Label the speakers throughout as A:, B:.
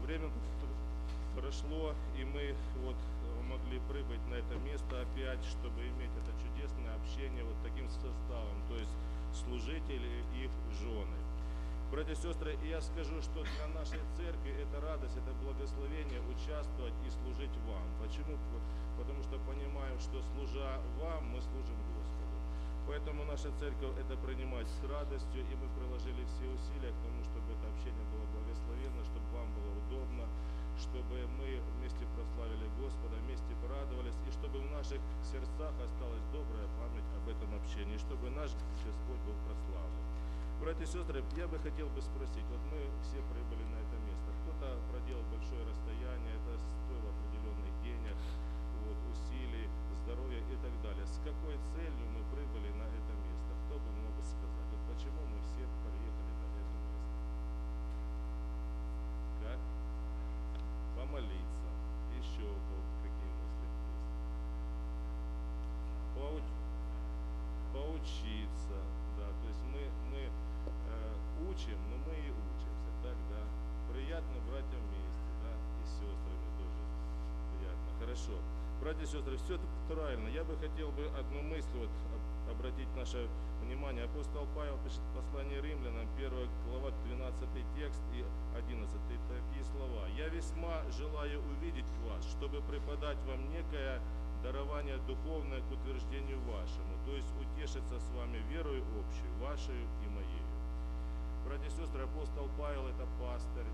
A: время прошло, и мы вот могли прибыть на это место опять, чтобы иметь это чудесное общение вот таким составом, то есть служители и их жены. Братья и сестры, и я скажу, что для нашей церкви это радость, это благословение участвовать и служить вам. Почему? Потому что понимаем, что служа вам, мы служим Господу. Поэтому наша церковь это принимает с радостью, и мы приложили все усилия к тому, чтобы это общение было благословенно, чтобы вам было удобно, чтобы мы вместе прославили Господа, вместе порадовались, и чтобы в наших сердцах осталась добрая память об этом общении, и чтобы наш Господь был прославлен. Братья и сестры, я бы хотел бы спросить, вот мы все прибыли на это место, кто-то проделал большое расстояние, это стоило определенных денег, вот, усилий, здоровья и так далее. С какой целью мы прибыли на это место? Кто бы мог бы сказать? Вот почему мы все приехали на это место? Как? Помолиться. Еще у кого-то какие мысли есть? Поучиться. Да, то есть мы учим, но мы и учимся, так, да. Приятно братьям вместе, да, и с сестрами тоже приятно. Хорошо. Братья и сестры, все это правильно. Я бы хотел бы одну мысль вот обратить наше внимание. Апостол Павел пишет в послании Римлянам, 1 глава, 12 текст и 11 такие слова. «Я весьма желаю увидеть вас, чтобы преподать вам некое дарование духовное к утверждению вашему, то есть утешиться с вами верою общую, вашей и моей». Братья и сестры, апостол Павел это пастырь,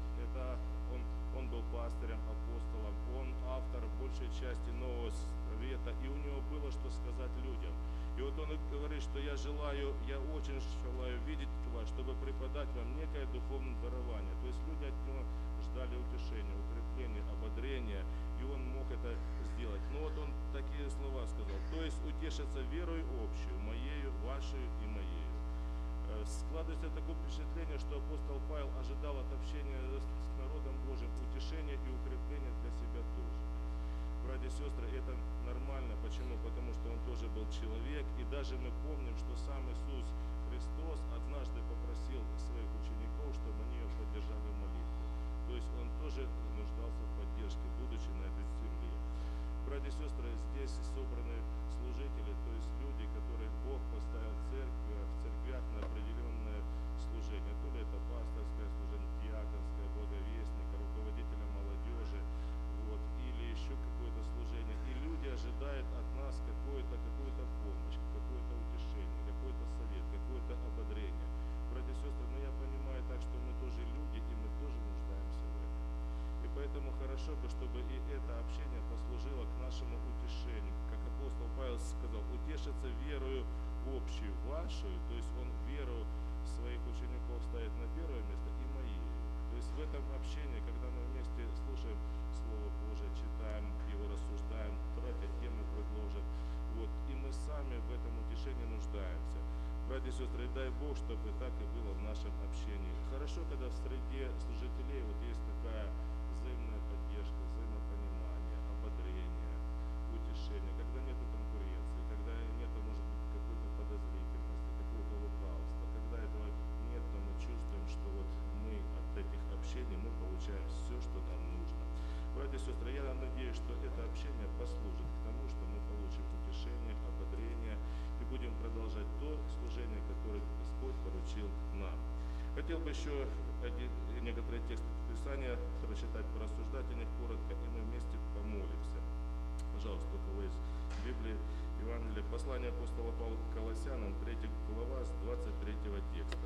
A: он был пастырем, апостолом, он автор большей части Нового Завета, и у него было что сказать людям. И вот он говорит, что я очень желаю видеть вас, чтобы преподать вам некое духовное дарование. То есть люди от него ждали утешения, укрепления, ободрения, и он мог это сделать. Но вот он такие слова сказал, то есть утешиться верою общую, моею, вашей и моею. Складывается такое впечатление, что апостол Павел ожидал от общения с народом Божьим утешения и укрепления для себя тоже. Братья и сестры, это нормально. Почему? Потому что он тоже был человек, и даже мы помним, что сам Иисус Христос однажды попросил своих учеников, чтобы они его поддержали в молитве. То есть он тоже нуждался в поддержке, будучи на этой земле. Братья и сестры, здесь собраны служители, то есть люди, которых Бог поставил в церквях на определенное служение. То ли это пасторское служение, диаконское, благовестника, руководителя молодежи, вот, или еще какое-то служение. И люди ожидают от нас какую-то помощь, какое-то утешение, какой-то совет, какое-то ободрение. Братья и сестры, но я понимаю так, что мы тоже люди, и мы тоже нуждаемся в этом. И поэтому хорошо бы, чтобы и это общение послужило к нашему утешению. Как апостол Павел сказал, утешиться верою общую, вашу, то есть он веру своих учеников ставит на первое место и моей. То есть в этом общении, когда мы вместе слушаем Слово Божие, читаем его, рассуждаем, братья темы предложат, вот, и мы сами в этом утешении нуждаемся. Братья и сестры, дай Бог, чтобы так и было в нашем общении. Хорошо, когда в среде служителей вот есть такая взаимная поддержка, взаимопонимание, ободрение, утешение, когда нет конкуренции, когда нет, может быть, какой-то подозрительности, какого-то лукавства, когда этого нет, то мы чувствуем, что вот мы от этих общений мы получаем все, что нам нужно. Братья и сестры, я надеюсь, что это общение послужит к тому, что мы получим утешение, ободрение и будем продолжать то служение, которое Господь поручил нам. Хотел бы еще некоторые тексты Писания прочитать, порассуждать о них коротко, и мы вместе помолимся. Пожалуйста, у кого есть Библия, Евангелие, послание апостола Павла к Колоссянам, 3 глава, с 23 текста.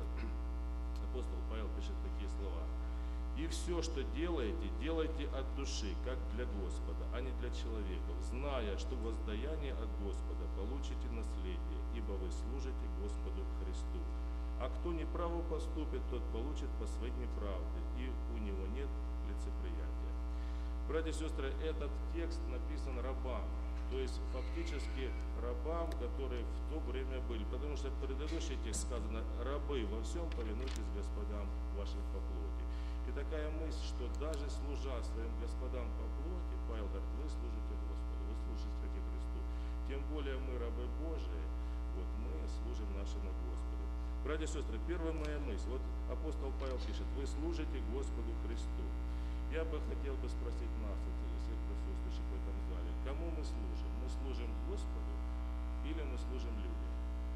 A: Апостол Павел пишет такие слова. «И все, что делаете, делайте от души, как для Господа, а не для человеков, зная, что воздаяние от Господа получите наследие, ибо вы служите Господу Христу. А кто неправо поступит, тот получит по своей неправде, и у него нет лицеприятия». Братья и сестры, этот текст написан рабам, то есть фактически рабам, которые в то время были, потому что в предыдущий текст сказано: «Рабы, во всем повинуйтесь господам вашим по плоти». И такая мысль, что даже служа своим господам по плоти, Павел говорит, вы служите Господу, вы служите Христу. Тем более мы, рабы Божии, вот мы служим нашему Господу. Братья и сестры, первая моя мысль, вот апостол Павел пишет, вы служите Господу Христу. Я бы хотел бы спросить нас, вот, всех присутствующих в этом зале, кому мы служим? Мы служим Господу или мы служим людям?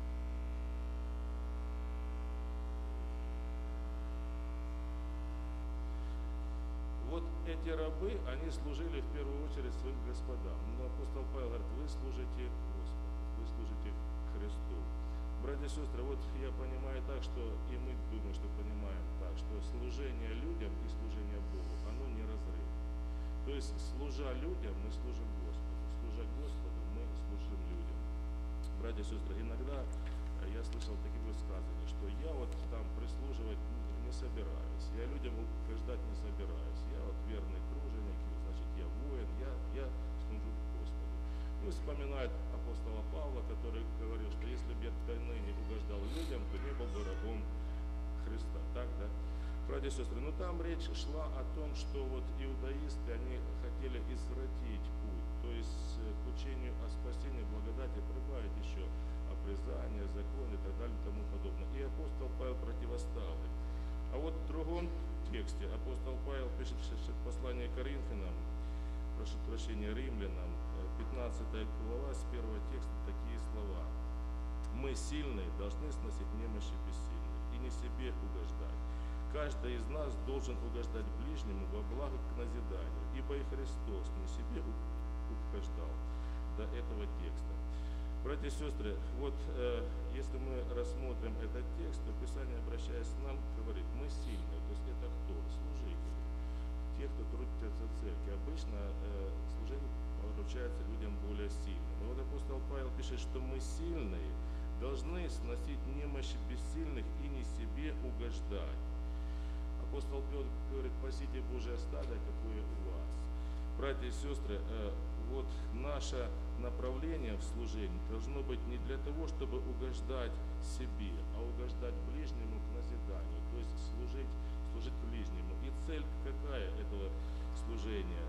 A: Вот эти рабы, они служили в первую очередь своим господам. Но апостол Павел говорит, вы служите Господу, вы служите Христу. Братья и сестры, вот я понимаю так, что и мы думаем, что понимаем так, что служение людям и служение Богу, оно неразрывно. То есть, служа людям, мы служим Господу. Служа Господу, мы служим людям. Братья и сестры, иногда я слышал такие высказывания, что я вот там прислуживать не собираюсь, я людям угождать не собираюсь, я вот верный труженик, значит я воин, я служу Господу. Ну, вспоминает апостола Павла, который говорил, что если бы я ныне угождал людям, то не был бы рабом Христа. Так, да? Братья и сестры, ну там речь шла о том, что вот иудаисты, они хотели извратить путь, то есть к учению о спасении, благодати прибавить еще обрезание, закон и так далее и тому подобное. И апостол Павел противостал им. А вот в другом тексте апостол Павел пишет в послании к Коринфянам, прошу прощения, римлянам, 15 глава, с первого текста такие слова. Мы сильные должны сносить немощи бессильных и не себе угождать. Каждый из нас должен угождать ближнему во благо к назиданию, ибо и Христос не себе угождал до этого текста. Братья и сестры, вот если мы рассмотрим этот текст, то Писание, обращаясь к нам, говорит, мы сильные, то есть это кто? Служители, те, кто трудится за церковь. Обычно служение поручается людям более сильным. И вот апостол Павел пишет, что мы сильные, должны сносить немощи бессильных и не себе угождать. Апостол Петр говорит, пасите Божие стадо, какое у вас. Братья и сестры, вот наше направление в служении должно быть не для того, чтобы угождать себе, а угождать ближнему к назиданию, то есть служить ближнему. И цель какая этого служения?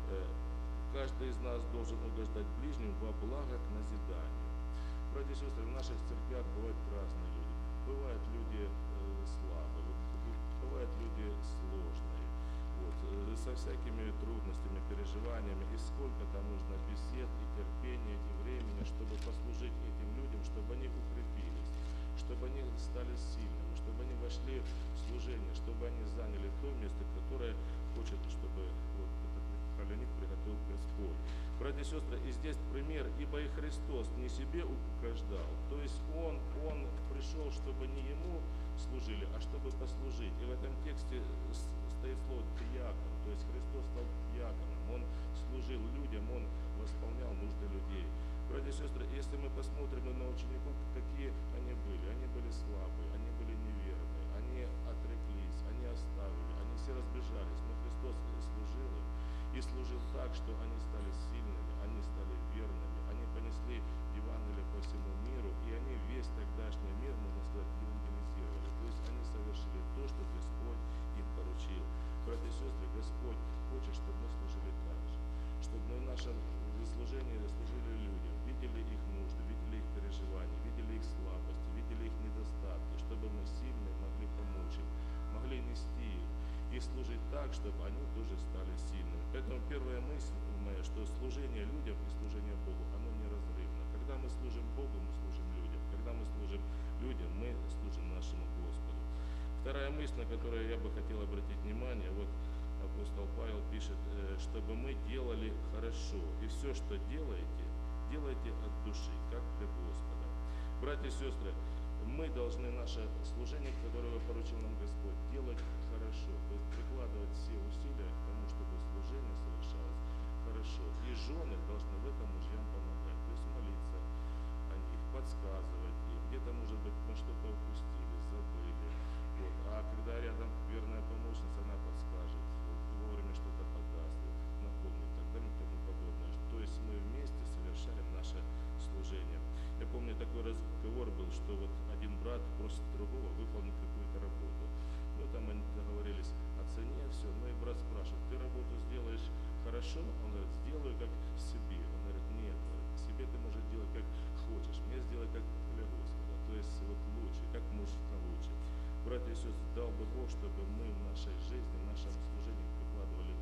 A: Каждый из нас должен угождать ближнему во благо к назиданию. Братья и сестры, в наших церквях бывают разные люди. Бывают люди слабые, бывают люди сложные, вот, со всякими трудностями, переживаниями, и сколько там нужно бесед и терпения, и времени, чтобы послужить этим людям, чтобы они укрепились, чтобы они стали сильными, чтобы они вошли в служение, чтобы они заняли то место, которое хочет, чтобы вот, для них приготовил Господь. Братья и сестры, и здесь пример, ибо и Христос не себе угождал, то есть Он пришел, чтобы не Ему служили, а чтобы послужить. И в этом тексте стоит слово диакон, то есть Христос стал диаконом, Он служил людям, Он восполнял нужды людей. Братья и сестры, если мы посмотрим на учеников, какие они были слабые, они были неверные, они отреклись, они оставили, они все разбежались, но Христос служил им. И служил так, что они стали сильными, они стали верными, они понесли Евангелие по всему миру, и они весь тогдашний мир, можно сказать, евангелизировали. То есть они совершили то, что Господь им поручил. Братья и сестры, Господь хочет, чтобы мы служили так же, чтобы мы в нашем служении служили людям, видели их нужды, видели их переживания, видели их слабости, видели их недостатки, чтобы мы сильные могли помочь им, могли нести их и служить так, чтобы они тоже стали сильными. Поэтому первая мысль моя, что служение людям и служение Богу, оно неразрывно. Когда мы служим Богу, мы служим людям. Когда мы служим людям, мы служим нашему Господу. Вторая мысль, на которую я бы хотел обратить внимание, вот апостол Павел пишет, чтобы мы делали хорошо. И все, что делаете, делайте от души, как для Господа. Братья и сестры, мы должны наше служение, которое поручил нам Господь, делать хорошо, то есть прикладывать все усилия к тому, чтобы служение совершалось хорошо. И жены должны в этом мужьям помогать, то есть молиться о них, подсказывать им. Где-то, может быть, мы что-то упустили, забыли. Вот. А когда рядом верная помощница, она подскажет, вот, вовремя что-то подаст, напомнит, тогда и тому подобное. То есть мы вместе совершаем наше служение. Я помню, такой разговор был, что вот один брат просит другого выполнить какую-то работу. Ну, там они договорились о цене, все. Ну и брат спрашивает, ты работу сделаешь хорошо? Он говорит, сделаю как себе. Он говорит, нет, себе ты можешь делать как хочешь, мне сделай как для Господа. То есть вот лучше, как можно лучше. Братья и сестры, дал бы Бог, чтобы мы в нашей жизни, в нашем служении прикладывали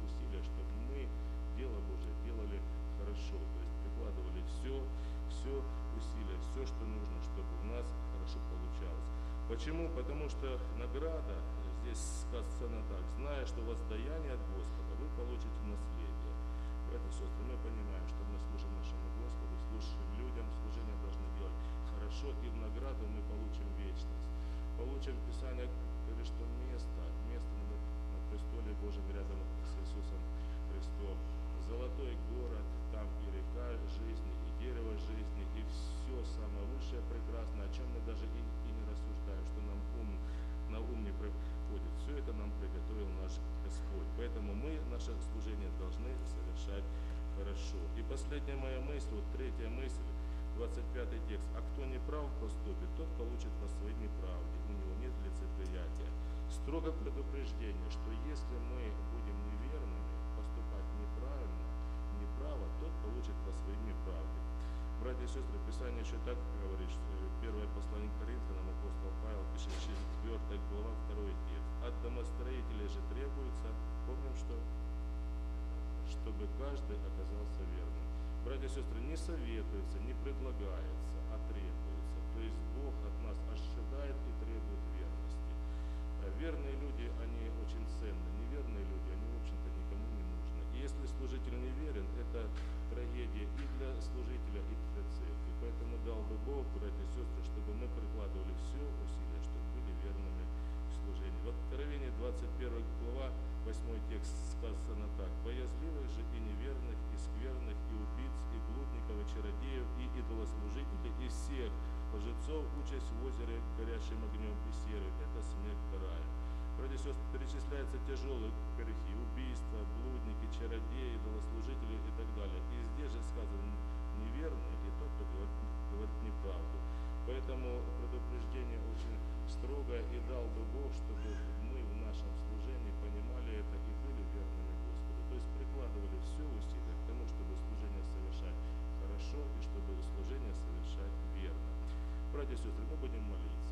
A: Почему? Потому что награда, здесь сказано так, зная, что воздаяние от Господа, вы получите наследие. Братья и сестры, мы понимаем, что мы служим нашему Господу, служим людям, служение должны делать хорошо, и в награду мы получим вечность. Получим, Писание говорит, что место на престоле Божьем рядом с Иисусом Христом. Золотой город, там и река жизни, и дерево жизни, и все самое лучшее, прекрасное, о чем мы даже и не рассуждаем, что на ум не приходит. Все это нам приготовил наш Господь. Поэтому мы наше служение должны совершать хорошо. И последняя моя мысль, вот третья мысль, 25 текст. А кто неправ поступит, тот получит по своей неправде. У него нет лицеприятия. Строго предупреждение, что если мы будем неверными, поступать неправо, тот получит по своей неправде. Братья и сестры, Писание еще так говорит, что первое послание к Коринфянам, апостол Павел пишет, 4 глава, 2 текст. От домостроителей же требуется, помним, что? Чтобы каждый оказался верным. Братья и сестры, не советуется, не предлагается, а требуется. То есть Бог от нас ожидает и требует верности. Верные люди, они очень ценны. Неверные люди, они, в общем-то, никому не нужны. И если служитель не верен, это трагедия и для служителя, и для церкви. Поэтому дал бы Бог, братья и сестры, чтобы мы прикладывали все усилия, чтобы были верными в служении. В Откровении 21 глава, 8 текст сказано так. Боязливых же и неверных, и скверных, и убийц, и блудников, и чародеев, и идолослужителей, и всех лжецов участь в озере горящим огнем и серой. Это смерть вторая. Братья и сестры, перечисляются тяжелые грехи, убийства, блудники, чародеи, идолослужители и так далее. И здесь же сказано неверный и тот, кто говорит неправду. Поэтому предупреждение очень строгое, и дал бы Бог, чтобы мы в нашем служении понимали это и были верными Господу. То есть прикладывали все усилия к тому, чтобы служение совершать хорошо и чтобы служение совершать верно. Братья и сестры, мы будем молиться.